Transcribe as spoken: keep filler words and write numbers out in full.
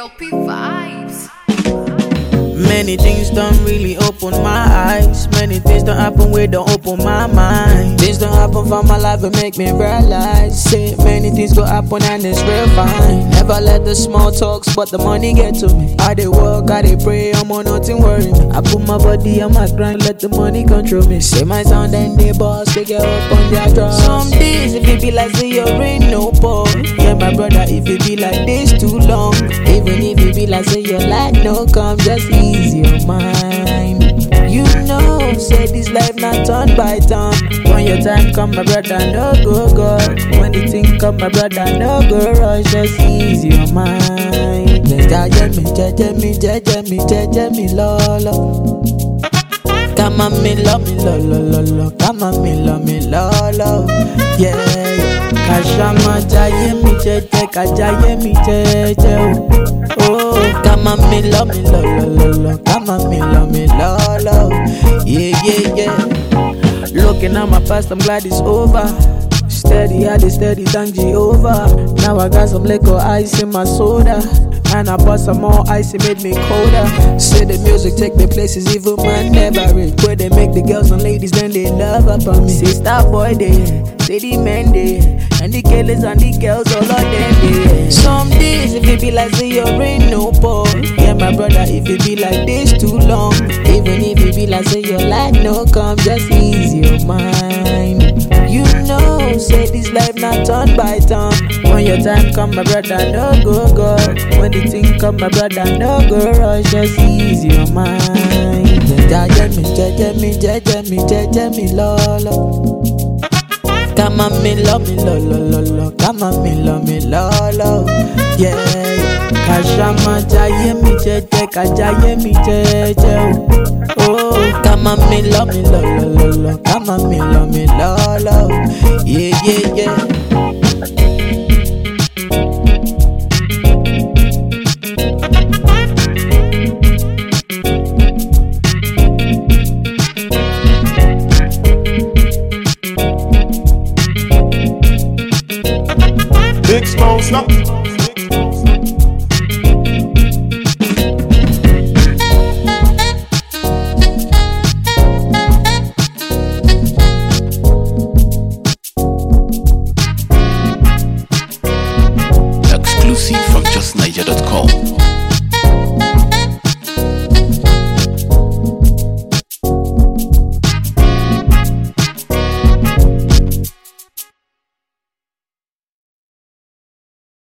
L P vibes. Many things don't really open my eyes. Many things don't happen where don't open my mind. Things don't happen for my life and make me realize. Say many things go happen and it's real fine. Never let the small talks but the money get to me. I dey work, I dey pray, I'm on nothing worry me. I put my body on my grind, let the money control me. Say my sound and they boss, they get up on their drugs. Some days if it be like say you're in no pause. Yeah my brother, if it be like this too long. Even if it be like say your life no come, just ease your mind. You know, say this life not turn by turn. When your time come, my brother, no go go. When the thing come, my brother, no go rush. Just ease your mind. Jaja me, jaja me, jaja me, jaja me, lolo. Come on, me love me, lo lo lo lo. Come on, me love me, lo lo. Yeah, yeah. Kashama jaye mi jeje, kajaye mi jeje. Oh, come on, me love me, lo lo lo lo. Come on, me love me, lo lo. Yeah, yeah, yeah. Looking at my past, I'm glad it's over. Steady, I did steady, thank Jehovah. Now I got some liquor ice in my soda. And I bought some more ice, it made me colder. Say the music take me places even man never reach. Where they make the girls and ladies, then they love up on me. Say star boy they, say the men they, and the killers and the girls all of them they. Some days if it be like say you're in no pause. Yeah my brother, if it be like this too long. Even if it be like say your life no come, just ease your mind. You know, say this life not turn by turn. When your time come, my brother, no go go. When the thing come, my brother, no go rush. Just ease your mind. Jaja me, jaja me, jaja me, jaja me, lolo. Come on, me love me, lo lo lo lo. Come on, me love me, lolo. Yeah, yeah. Kashama jaye mi jeje, kajaye mi jeje. Oh, come on, me love me, lo lo lo lo. Come on, me love me, lolo. Yeah, yeah, yeah. Big Smoke Snap.